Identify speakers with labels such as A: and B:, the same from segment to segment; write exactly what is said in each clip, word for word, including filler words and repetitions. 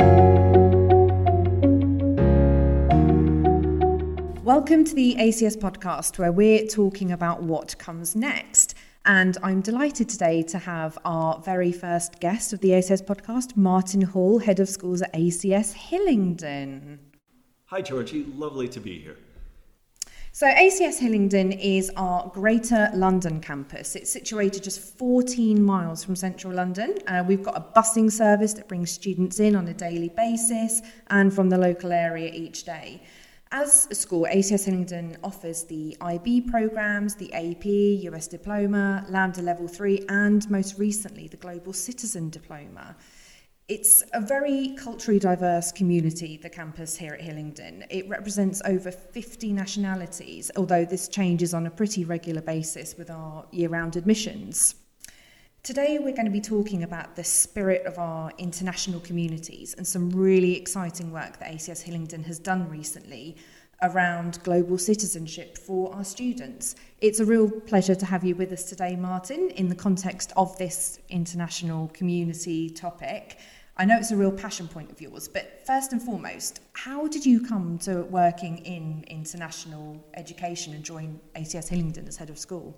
A: Welcome to the A C S podcast, where we're talking about what comes next. And I'm delighted today to have our very first guest of the A C S podcast, Martin Hall, Head of Schools at A C S Hillingdon.
B: Hi Georgie, lovely to be here.
A: So A C S Hillingdon is our Greater London campus. It's situated just fourteen miles from central London. Uh, we've got a busing service that brings students in on a daily basis and from the local area each day. As a school, A C S Hillingdon offers the I B programmes, the A P, U S Diploma, Lambda Level three, and most recently the Global Citizen Diploma. It's a very culturally diverse community, the campus here at Hillingdon. It represents over fifty nationalities, although this changes on a pretty regular basis with our year-round admissions. Today we're going to be talking about the spirit of our international communities and some really exciting work that A C S Hillingdon has done recently around global citizenship for our students. It's a real pleasure to have you with us today, Martin, in the context of this international community topic. I know it's a real passion point of yours, but first and foremost, how did you come to working in international education and join A C S Hillingdon as head of school?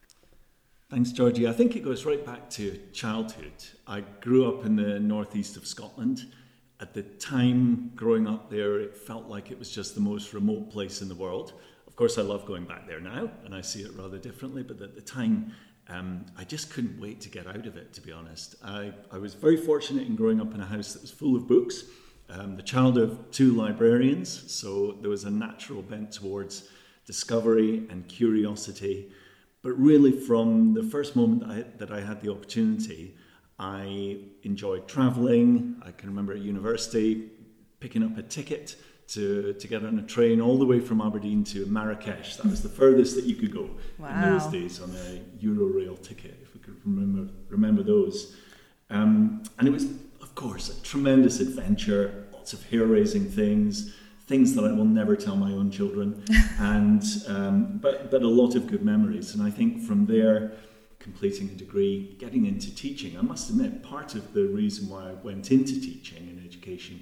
B: Thanks, Georgie. I think it goes right back to childhood. I grew up in the northeast of Scotland. At the time, growing up there, it felt like it was just the most remote place in the world. Of course, I love going back there now, and I see it rather differently, but at the time, um, I just couldn't wait to get out of it, to be honest. I, I was very fortunate in growing up in a house that was full of books, um, the child of two librarians, so there was a natural bent towards discovery and curiosity. But really, from the first moment that I, that I had the opportunity, I enjoyed travelling. I can remember at university picking up a ticket to, to get on a train all the way from Aberdeen to Marrakesh. That was the furthest that you could go
A: wow.
B: in those days on a Eurorail ticket, if we could remember remember those. Um, and it was, of course, a tremendous adventure, lots of hair-raising things, things that I will never tell my own children, and um, but but a lot of good memories. And I think from there, completing a degree, getting into teaching, I must admit, part of the reason why I went into teaching and education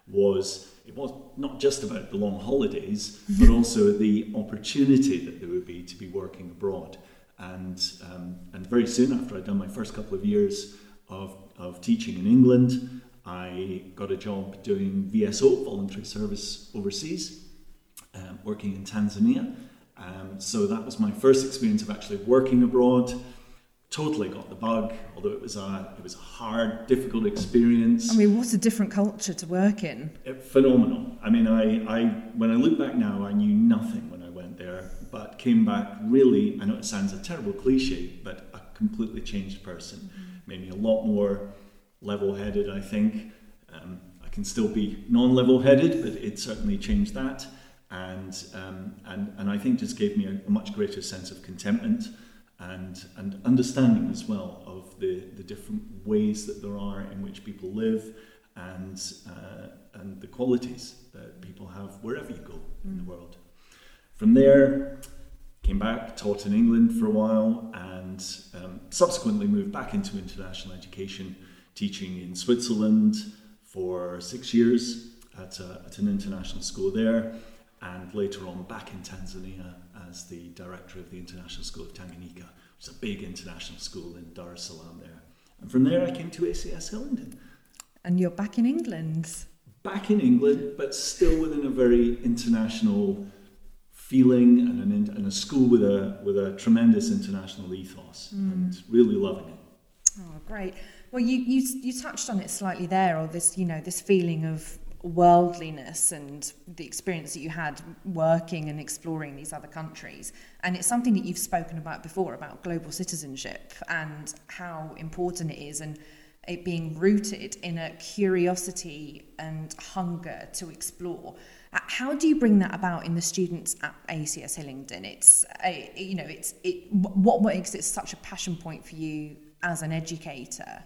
B: was it was not just about the long holidays, but also the opportunity that there would be to be working abroad. And um, and very soon after I'd done my first couple of years of, of teaching in England, I got a job doing V S O, voluntary service overseas, um, working in Tanzania. Um, so that was my first experience of actually working abroad. Totally got the bug, although it was a it was a hard, difficult experience.
A: I mean, what a different culture to work in.
B: It, phenomenal. I mean, I, I when I look back now, I knew nothing when I went there, but came back really, I know it sounds a terrible cliche, but a completely changed person. Mm-hmm. Made me a lot more level-headed, I think. Um, I can still be non-level-headed, but it certainly changed that, and um, and and I think just gave me a, a much greater sense of contentment and and understanding as well of the, the different ways that there are in which people live, and uh, and the qualities that people have wherever you go mm. in the world. From there, came back, taught in England for a while, and um, subsequently moved back into international education, teaching in Switzerland for six years at, a, at an international school there, and later on back in Tanzania as the director of the International School of Tanganyika, which is a big international school in Dar es Salaam there. And from there I came to A C S Hillingdon.
A: And you're back in England.
B: Back in England, but still within a very international feeling, and, an in, and a school with a with a tremendous international ethos, mm. and really loving it.
A: Oh, great. Well, you, you you touched on it slightly there, or this, you know, this feeling of worldliness and the experience that you had working and exploring these other countries. And it's something that you've spoken about before, about global citizenship and how important it is, and it being rooted in a curiosity and hunger to explore. How do you bring that about in the students at A C S Hillingdon? It's a, you know, it's it. What makes it such a passion point for you as an educator?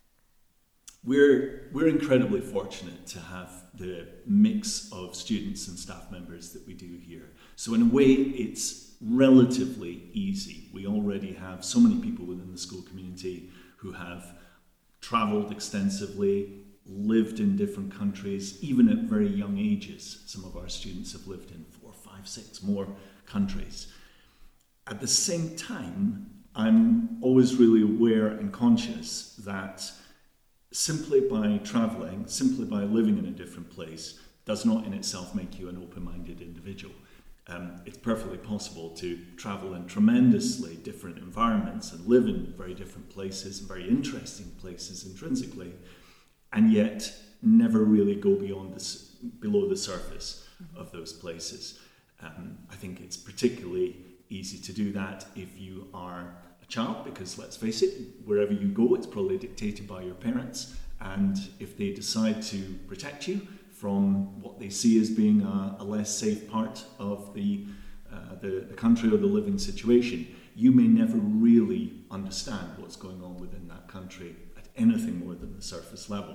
B: We're we're incredibly fortunate to have the mix of students and staff members that we do here. So in a way, it's relatively easy. We already have so many people within the school community who have travelled extensively, lived in different countries, even at very young ages. Some of our students have lived in four, five, six more countries. At the same time, I'm always really aware and conscious that simply by travelling, simply by living in a different place, does not in itself make you an open-minded individual. Um, it's perfectly possible to travel in tremendously different environments and live in very different places and very interesting places intrinsically, and yet never really go beyond this, below the surface of those places. Um, I think it's particularly easy to do that if you are a child, because let's face it, wherever you go, it's probably dictated by your parents, and if they decide to protect you from what they see as being a, a less safe part of the, uh, the the country or the living situation, you may never really understand what's going on within that country at anything more than the surface level.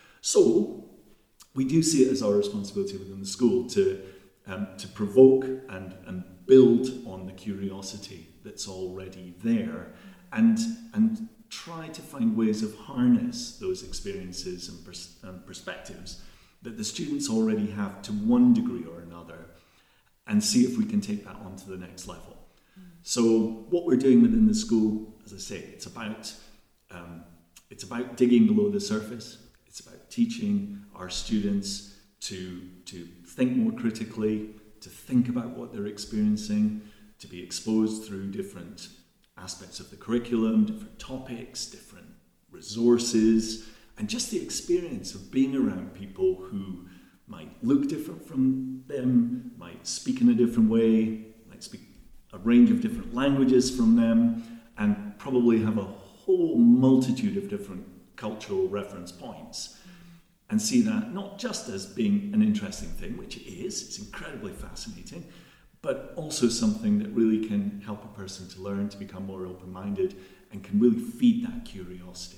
B: So we do see it as our responsibility within the school to um, to provoke and, and build on the curiosity that's already there, and and try to find ways of harness those experiences and, pers- and perspectives that the students already have to one degree or another, and see if we can take that on to the next level. Mm. So what we're doing within the school, as I say, it's about um, it's about digging below the surface. It's about teaching our students to to think more critically, to think about what they're experiencing, to be exposed through different aspects of the curriculum, different topics, different resources, and just the experience of being around people who might look different from them, might speak in a different way, might speak a range of different languages from them, and probably have a whole multitude of different cultural reference points. And see that not just as being an interesting thing, which it is, it's incredibly fascinating, but also something that really can help a person to learn, to become more open-minded, and can really feed that curiosity.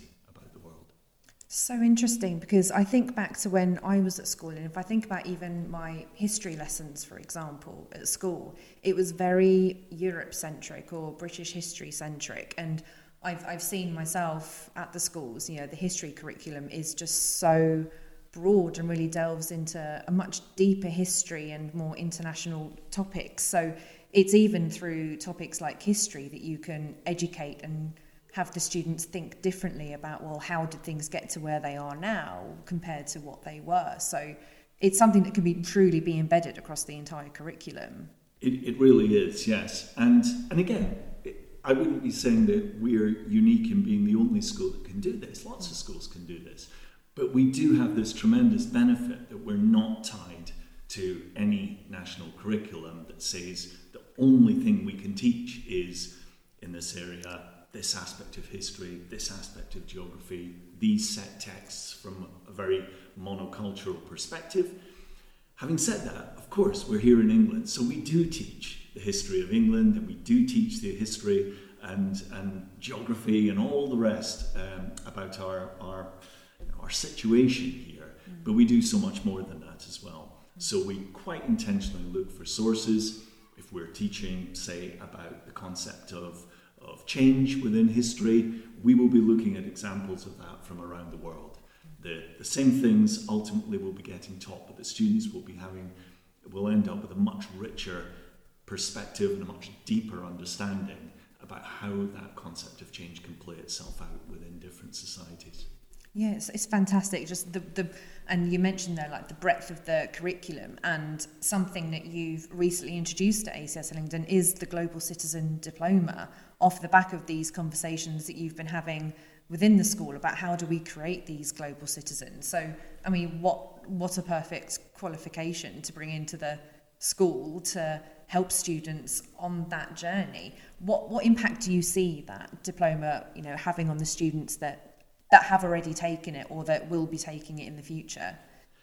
A: So interesting, because I think back to when I was at school, and if I think about even my history lessons, for example, at school, it was very Europe-centric or British history-centric, and I've I've seen myself at the schools, you know, the history curriculum is just so broad and really delves into a much deeper history and more international topics. So it's even through topics like history that you can educate and have the students think differently about, well, how did things get to where they are now compared to what they were? So it's something that can be truly be embedded across the entire curriculum.
B: It, it really is, yes. And and again, it, I wouldn't be saying that we're unique in being the only school that can do this. Lots of schools can do this. But we do have this tremendous benefit that we're not tied to any national curriculum that says the only thing we can teach is in this area, this aspect of history, this aspect of geography, these set texts from a very monocultural perspective. Having said that, of course, we're here in England, so we do teach the history of England, and we do teach the history and, and geography and all the rest um, about our, our, you know, our situation here, mm. but we do so much more than that as well. Mm. So we quite intentionally look for sources. If we're teaching, say, about the concept of of change within history, we will be looking at examples of that from around the world. The, the same things ultimately will be getting taught, but the students will be having, will end up with a much richer perspective and a much deeper understanding about how that concept of change can play itself out within different societies.
A: Yeah, it's, it's fantastic. Just the, the and you mentioned there like the breadth of the curriculum, and something that you've recently introduced to A C S Hillingdon is the Global Citizen Diploma, off the back of these conversations that you've been having within the school about how do we create these global citizens. So, I mean, what what a perfect qualification to bring into the school to help students on that journey. What what impact do you see that diploma, you know, having on the students that that have already taken it or that will be taking it in the future?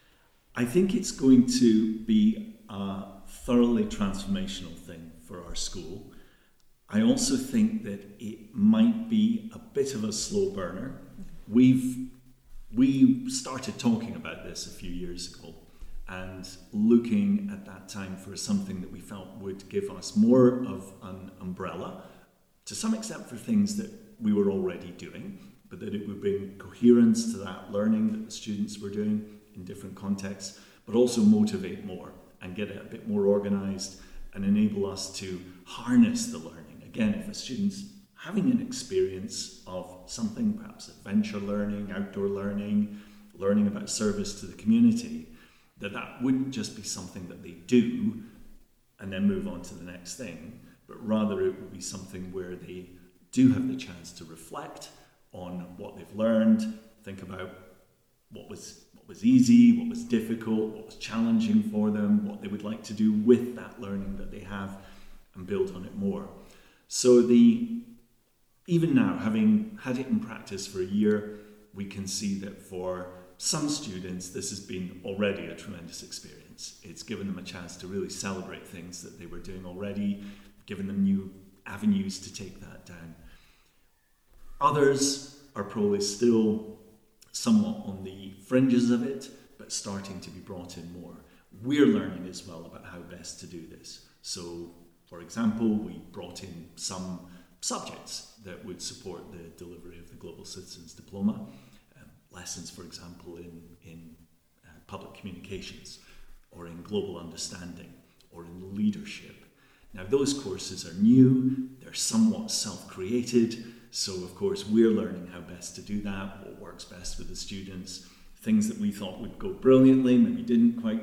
B: I think it's going to be a thoroughly transformational thing for our school. I also think that it might be a bit of a slow burner. We've we started talking about this a few years ago and looking at that time for something that we felt would give us more of an umbrella, to some extent for things that we were already doing, but that it would bring coherence to that learning that the students were doing in different contexts, but also motivate more and get it a bit more organised and enable us to harness the learning. Again, if a student's having an experience of something, perhaps adventure learning, outdoor learning, learning about service to the community, that that wouldn't just be something that they do and then move on to the next thing, but rather it would be something where they do have the chance to reflect on what they've learned, think about what was what was easy, what was difficult, what was challenging for them, what they would like to do with that learning that they have, and build on it more. So the even now, having had it in practice for a year, we can see that for some students, this has been already a tremendous experience. It's given them a chance to really celebrate things that they were doing already, given them new avenues to take that down. Others are probably still somewhat on the fringes of it, but starting to be brought in more. We're learning as well about how best to do this. So, for example, we brought in some subjects that would support the delivery of the Global Citizens Diploma. Um, lessons, for example, in, in uh, public communications, or in global understanding, or in leadership. Now, those courses are new, they're somewhat self-created, so of course we're learning how best to do that, what works best with the students, things that we thought would go brilliantly, maybe didn't quite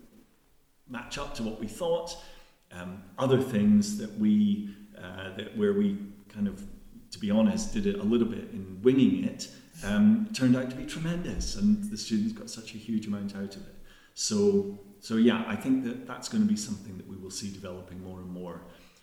B: match up to what we thought, um, other things that we, uh, that where we kind of, to be honest, did it a little bit in winging it, um, turned out to be tremendous, and the students got such a huge amount out of it. So, so yeah, I think that that's going to be something that we will see developing more and more.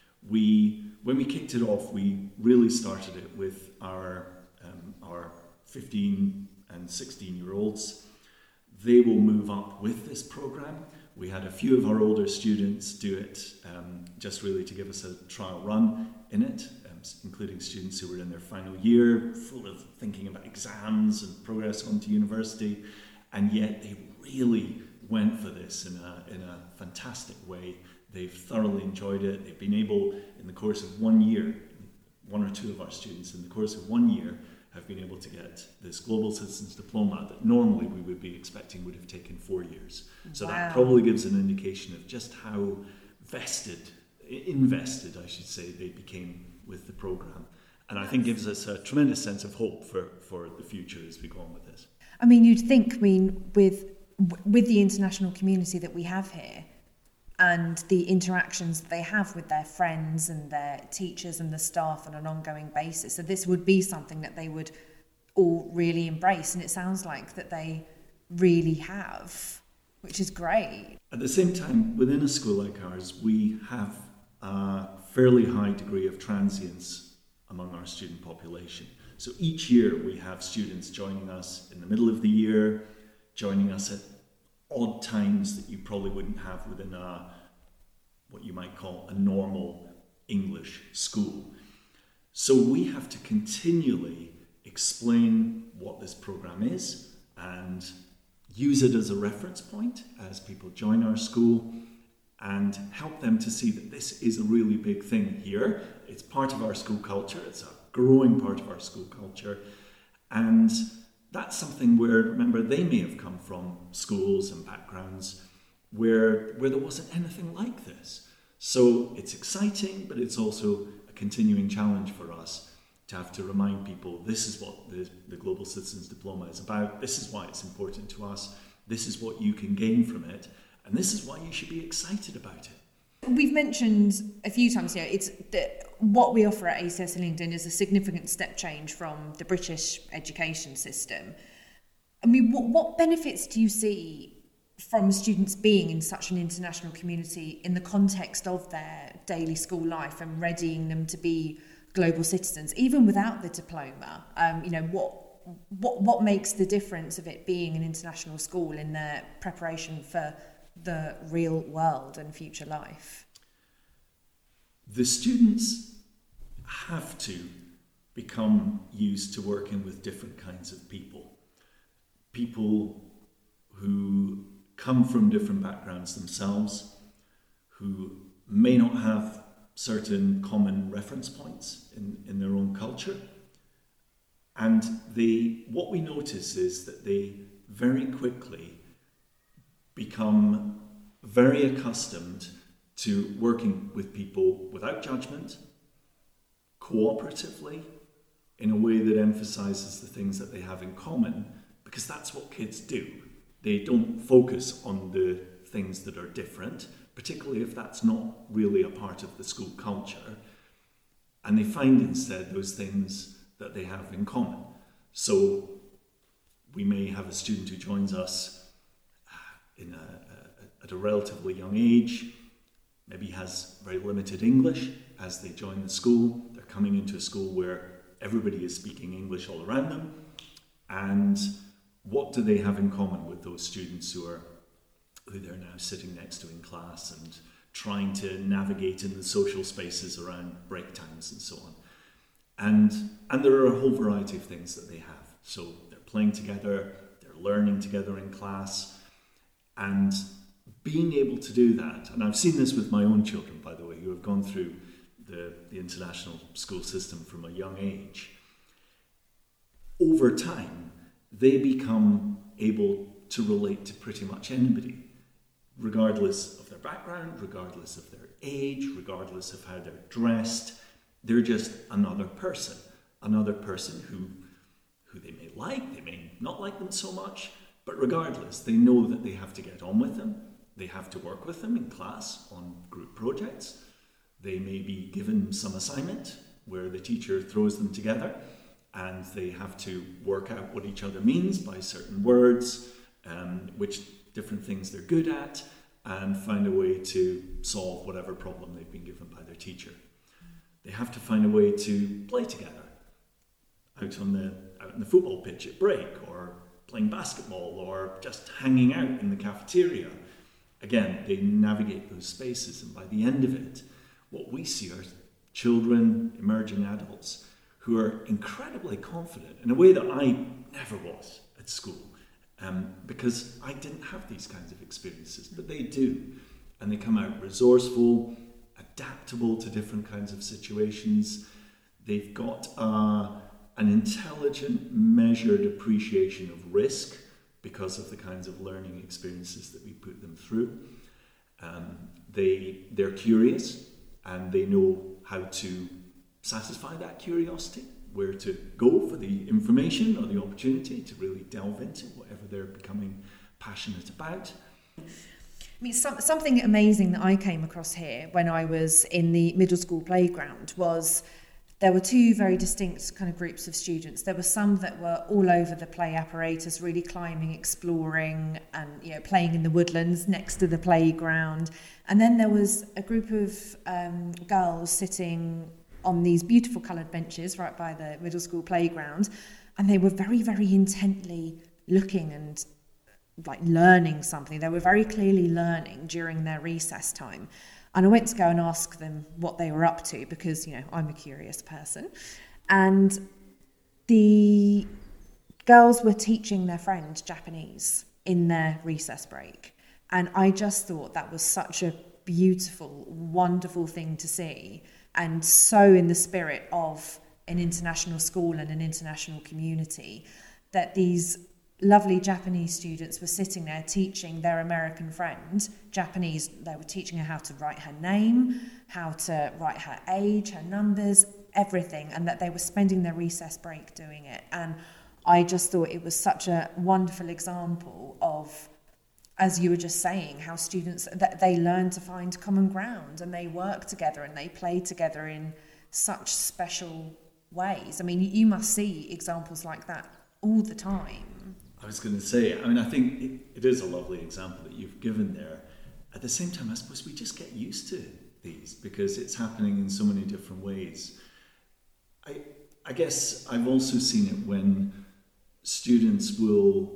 B: We, when we kicked it off, we really started it with our um, our fifteen and sixteen year olds. They will move up with this program. We had a few of our older students do it um, just really to give us a trial run in it, um, including students who were in their final year, full of thinking about exams and progress on to university, and yet they really went for this in a in a fantastic way. They've thoroughly enjoyed it. They've been able, in the course of one year, one or two of our students in the course of one year have been able to get this Global Citizens Diploma that normally we would be expecting would have taken four years. So wow. That probably gives an indication of just how vested, invested I should say, they became with the programme. And I think gives us a tremendous sense of hope for, for the future as we go on with this.
A: I mean, you'd think, I mean, with with the international community that we have here, and the interactions that they have with their friends and their teachers and the staff on an ongoing basis. So this would be something that they would all really embrace, and it sounds like that they really have, which is great.
B: At the same time, within a school like ours, we have a fairly high degree of transience among our student population. So each year we have students joining us in the middle of the year, joining us at odd times that you probably wouldn't have within a what you might call a normal English school. So we have to continually explain what this program is and use it as a reference point as people join our school, and help them to see that this is a really big thing here. It's part of our school culture, it's a growing part of our school culture, and that's something where, remember, they may have come from schools and backgrounds where where there wasn't anything like this. So it's exciting, but it's also a continuing challenge for us to have to remind people this is what the, the Global Citizens Diploma is about, this is why it's important to us, this is what you can gain from it, and this is why you should be excited about it.
A: We've mentioned a few times here, it's that what we offer at A C S Hillingdon is a significant step change from the British education system. I mean, what, what benefits do you see from students being in such an international community in the context of their daily school life and readying them to be global citizens, even without the diploma? Um, you know, what what what makes the difference of it being an international school in their preparation for the real world and future life?
B: The students have to become used to working with different kinds of people. People who come from different backgrounds themselves, who may not have certain common reference points in, in their own culture, And they, what we notice is that they very quickly become very accustomed to working with people without judgment, cooperatively, in a way that emphasizes the things that they have in common, because that's what kids do. They don't focus on the things that are different, particularly if that's not really a part of the school culture. And they find instead those things that they have in common. So we may have a student who joins us in a, a, at a relatively young age, maybe has very limited English as they join the school. They're coming into a school where everybody is speaking English all around them. And what do they have in common with those students who are who they're now sitting next to in class and trying to navigate in the social spaces around break times and so on? And, and there are a whole variety of things that they have. So they're playing together, they're learning together in class, and being able to do that, and I've seen this with my own children, by the way, who have gone through the, the international school system from a young age. Over time, they become able to relate to pretty much anybody, regardless of their background, regardless of their age, regardless of how they're dressed. They're just another person, another person who, who they may like, they may not like them so much, but regardless, they know that they have to get on with them. They have to work with them in class on group projects. They may be given some assignment where the teacher throws them together and they have to work out what each other means by certain words, um, which different things they're good at, and find a way to solve whatever problem they've been given by their teacher. They have to find a way to play together out on the out in the football pitch at break, or playing basketball, or just hanging out in the cafeteria. Again, they navigate those spaces, and by the end of it, what we see are children, emerging adults, who are incredibly confident in a way that I never was at school, um, because I didn't have these kinds of experiences, but they do. And they come out resourceful, adaptable to different kinds of situations. They've got uh, an intelligent, measured appreciation of risk because of the kinds of learning experiences that we put them through. Um, they, they're curious, and they know how to satisfy that curiosity, where to go for the information or the opportunity to really delve into whatever they're becoming passionate about.
A: I mean, some, something amazing that I came across here when I was in the middle school playground was there were two very distinct kind of groups of students. There were some that were all over the play apparatus, really climbing, exploring, and you know, playing in the woodlands next to the playground. And then there was a group of um, girls sitting on these beautiful coloured benches right by the middle school playground, and they were very, very intently looking and like learning something. They were very clearly learning during their recess time. And I went to go and ask them what they were up to, because, you know, I'm a curious person. And the girls were teaching their friend Japanese in their recess break. And I just thought that was such a beautiful, wonderful thing to see, and so in the spirit of an international school and an international community, that these lovely Japanese students were sitting there teaching their American friend Japanese. They were teaching her how to write her name, how to write her age, her numbers, everything, and that they were spending their recess break doing it. And I just thought it was such a wonderful example of, as you were just saying, how students, that they learn to find common ground, and they work together and they play together in such special ways. I mean, you must see examples like that all the time.
B: I was going to say, I mean, I think it, it is a lovely example that you've given there. At the same time, I suppose we just get used to these because it's happening in so many different ways. I, I guess I've also seen it when students will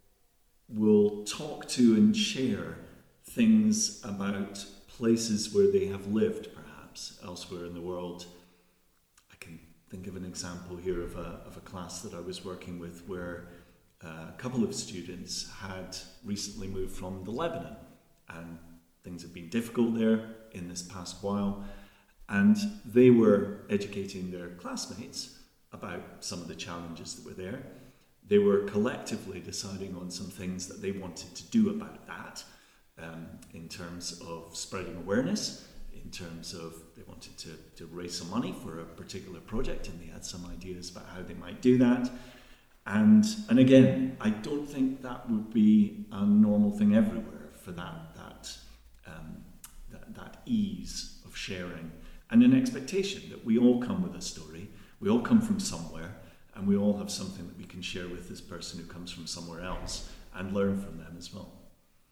B: will talk to and share things about places where they have lived, perhaps, elsewhere in the world. I can think of an example here of a, of a class that I was working with where a couple of students had recently moved from the Lebanon, and things have been difficult there in this past while, and they were educating their classmates about some of the challenges that were there. They were collectively deciding on some things that they wanted to do about that, um, in terms of spreading awareness, in terms of they wanted to, to raise some money for a particular project, and they had some ideas about how they might do that. And and again, I don't think that would be a normal thing everywhere for that that um, that, that ease of sharing, and an expectation that we all come with a story, we all come from somewhere, and we all have something that we can share with this person who comes from somewhere else and learn from them as well.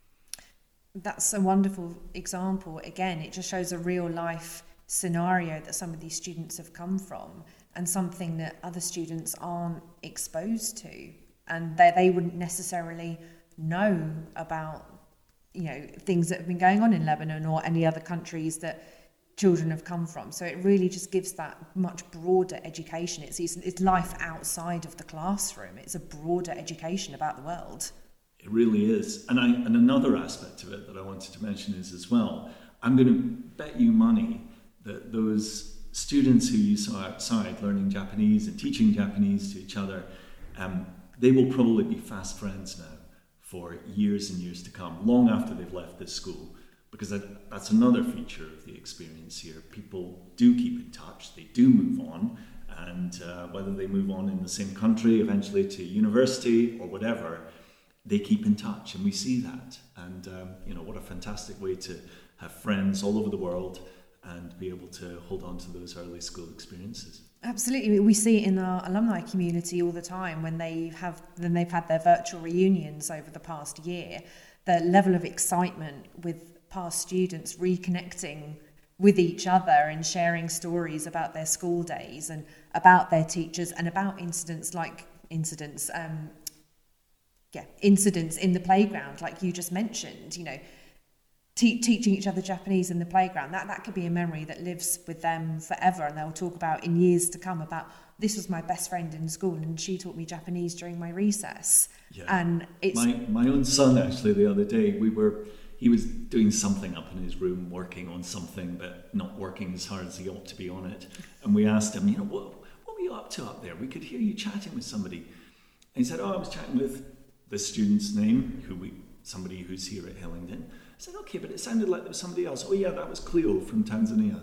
A: That's a wonderful example. Again, it just shows a real life scenario that some of these students have come from, and something that other students aren't exposed to, and they, they wouldn't necessarily know about, you know, things that have been going on in Lebanon or any other countries that children have come from. So it really just gives that much broader education. It's, it's, it's life outside of the classroom. It's a broader education about the world.
B: It really is. And I and another aspect of it that I wanted to mention is as well, I'm going to bet you money that those students who you saw outside learning Japanese and teaching Japanese to each other, um, they will probably be fast friends now for years and years to come, long after they've left this school. Because that, that's another feature of the experience here. People do keep in touch, they do move on, and uh, whether they move on in the same country, eventually to university or whatever, they keep in touch, and we see that. And um, you know, what a fantastic way to have friends all over the world and be able to hold on to those early school experiences.
A: Absolutely, we see it in our alumni community all the time when they have, when they've had their virtual reunions over the past year. The level of excitement with past students reconnecting with each other and sharing stories about their school days and about their teachers and about incidents like incidents, um, yeah, incidents in the playground, like you just mentioned. You know, te- teaching each other Japanese in the playground. That that could be a memory that lives with them forever, and they'll talk about in years to come about, this was my best friend in school and she taught me Japanese during my recess.
B: Yeah.
A: And it's
B: my my own son actually the other day, we were. He was doing something up in his room, working on something, but not working as hard as he ought to be on it. And we asked him, you know, what, what were you up to up there? We could hear you chatting with somebody. And he said, oh, I was chatting with the student's name, who we, somebody who's here at Hillingdon. I said, okay, but it sounded like there was somebody else. Oh yeah, that was Cleo from Tanzania.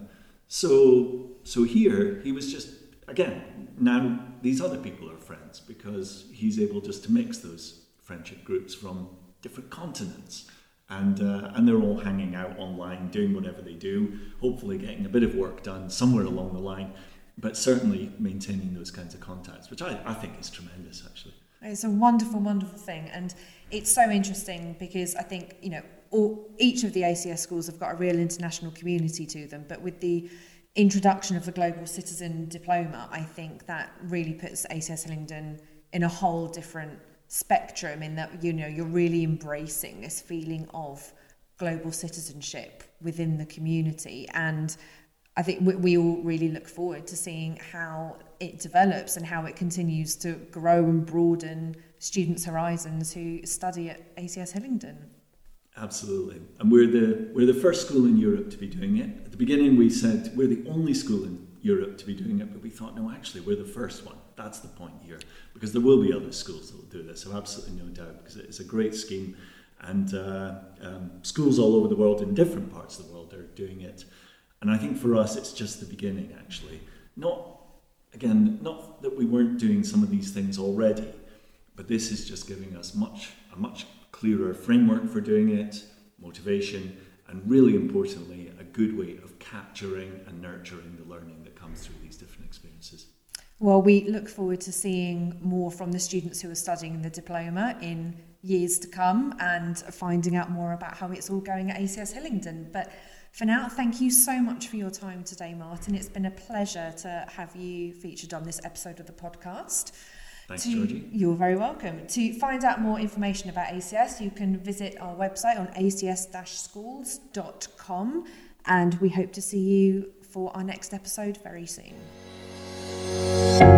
B: So, so here, he was just, again, now these other people are friends because he's able just to mix those friendship groups from different continents. And uh, and they're all hanging out online, doing whatever they do, hopefully getting a bit of work done somewhere along the line, but certainly maintaining those kinds of contacts, which I, I think is tremendous, actually.
A: It's a wonderful, wonderful thing. And it's so interesting because I think, you know, all, each of the A C S schools have got a real international community to them, but with the introduction of the Global Citizen Diploma, I think that really puts A C S Hillingdon in a whole different spectrum, in that, you know, you're really embracing this feeling of global citizenship within the community. And I think we, we all really look forward to seeing how it develops and how it continues to grow and broaden students' horizons who study at A C S Hillingdon.
B: Absolutely. And we're the we're the first school in Europe to be doing it. At the beginning we said we're the only school in Europe to be doing it, but we thought, no, actually we're the first one. That's the point here, because there will be other schools that will do this, so absolutely no doubt, because it's a great scheme, and uh, um, schools all over the world in different parts of the world are doing it. And I think for us it's just the beginning, actually. Not, again, not that we weren't doing some of these things already, but this is just giving us much a much clearer framework for doing it, motivation, and really importantly, a good way of capturing and nurturing the learning that comes through these different experiences.
A: Well, we look forward to seeing more from the students who are studying the diploma in years to come and finding out more about how it's all going at A C S Hillingdon. But for now, thank you so much for your time today, Martin. It's been a pleasure to have you featured on this episode of the podcast.
B: Thanks,
A: to,
B: Georgie.
A: You're very welcome. To find out more information about A C S, you can visit our website on a c s dash schools dot com, and we hope to see you for our next episode very soon.